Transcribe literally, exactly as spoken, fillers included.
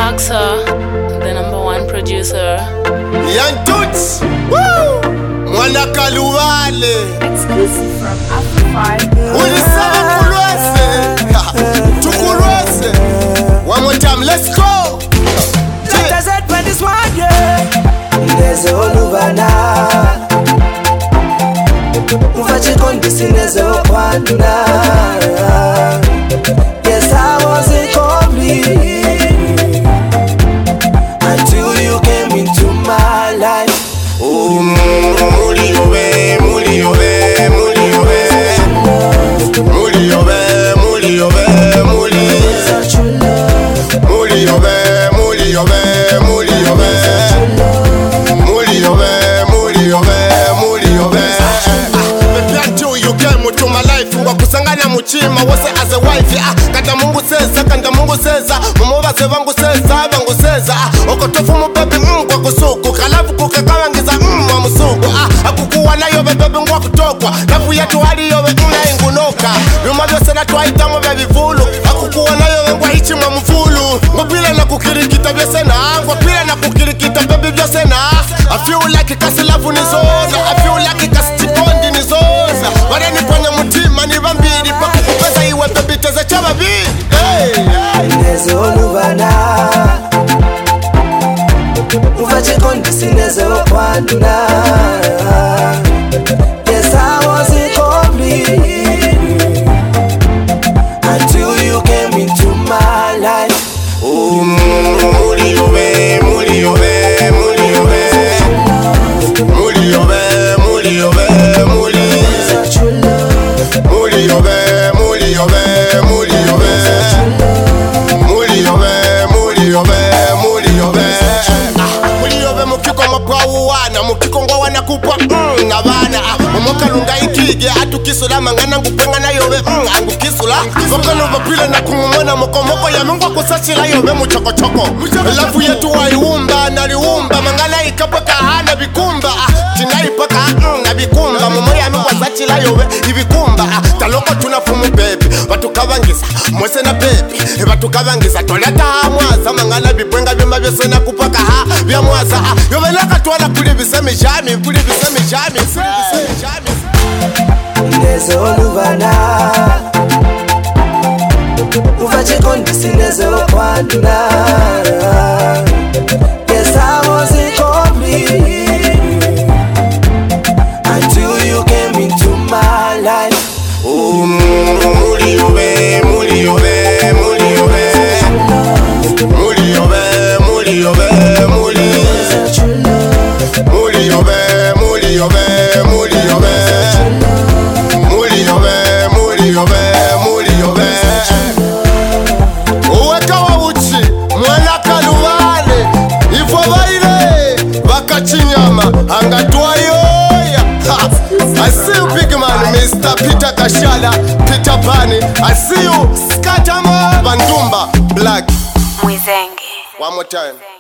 Maxa, the number one producer. Young Toots, woo! Mwana Kaluwale. Exclusive from Afro-five. Ulisaba kulwese, tukulwese. One more time, let's go. Let us head for this one, yeah. Neze oluvana Mufachi kondisi neze okwana. Yes, I was incomplete until you came into my life. Oh, muli yobe, muli yobe, muli yobe. Muli yobe, muli yobe, muli. Muli yobe, muli yobe, muli yobe. Muli yobe, muli yobe, muli yobe. Baby, until you came into my life, wakusangana muchima wose as a wife. Ah, kanda Mungu seza, kanda Mungu seza. Mumobaze vangu seza, vangu seza. Okotofu mubabi mkwa kusuku, kalavu kukakawangiza mwa musuku. Ah, akukuwa nayo bebe ngwa kutokwa. Nafu yetu hali yobe mna ingunoka. Vyuma vyose na tuwaitamu vya vivulu. Akukuwa nayo ngwa hichi mwa mfulu. Mbapila na kukirikita vyose na angwa. Pila na kukirikita baby vyose na. I feel like kasilavu ni zoza. I feel like kasitipondi ni zoza. Wale niponya mutima ni vambiri. Paku kupesa iwe baby teze chama bi. Hey, hey. Neze oluvana Mufachi kondisi neze okwana. Yes, I was incomplete until you came into my life. Oh, muli yobe, muli yobe, muli yobe. Muli yobe, muli yobe, muli. Muli yobe, muli yobe, muli yobe. Muli yobe, muli yobe, muli yobe. Muli yobe mukiko mwaprawu wana, mukiko ngwa wana kupwa mm, na bana. Momoka lunga ikige, atu kisula mangana ngupenga na yobe mm, angu kisula. Voka nuva pile na kumumona moko moko ya mungwa kusachila yobe muchoko choko. Lafu yetu waiumba, naliumba, mangana ikapa kahana bikumba. Tinaipaka mm, na bikumba, momo ya mungwa sachila yobe ibikumba. Taloko tunafumu baby, watu kavangisa, mwese na baby. Watu kavangisa, toleta hamwaza, mangana bipwenga bima vyose na kupaka ha, vya mwaza. Yobe laka tuwana kuli visemi jami, kuli visemi jami, kuli visemi jami. Neze oluvana Mufachi kondisi neze okwana. Yes, I was incomplete until you came into my life. Oh, muli yobe, muli yobe, muli yobe. Muli yobe, muli yobe, muli. Muli yobe, muli yobe, muli yobe. Muli yobe, muli yobe, muli yobe. Uweka wa uchi, Mwana Kaluwale. Ifo baile, wakachinyama, angatua yoya. Ha, I see you big man, Mister Peter Kashala, Peter Pani. I see you, Skatama, Bandumba, Black. Mwizenge. One more time.